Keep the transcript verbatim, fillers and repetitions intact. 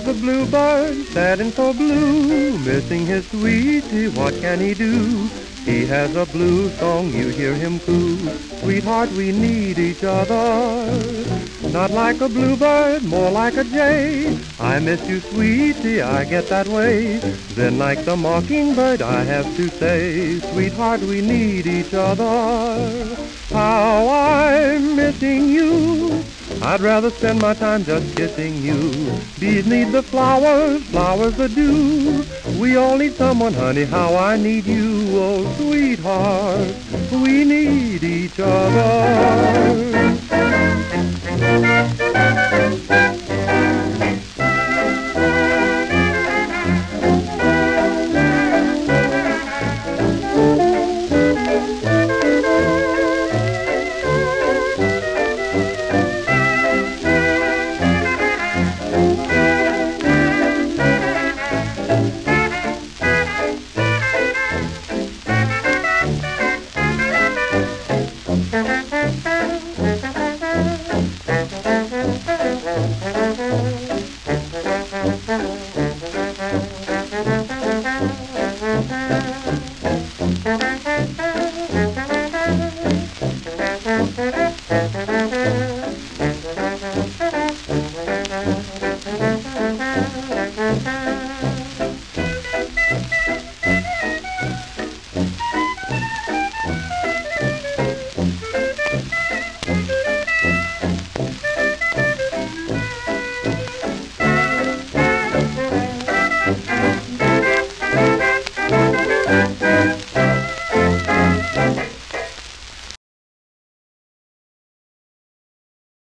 a bluebird, sad and so blue, missing his sweetie, what can he do? He has a blue song, you hear him coo. Sweetheart, we need each other. Not like a bluebird, more like a jay. I miss you, sweetie, I get that way. Then like the mockingbird, I have to say, sweetheart, we need each other. How I'm missing you. I'd rather spend my time just kissing you. Bees need the flowers, flowers the dew. We all need someone, honey, how I need you. Oh, sweetheart, we need each other.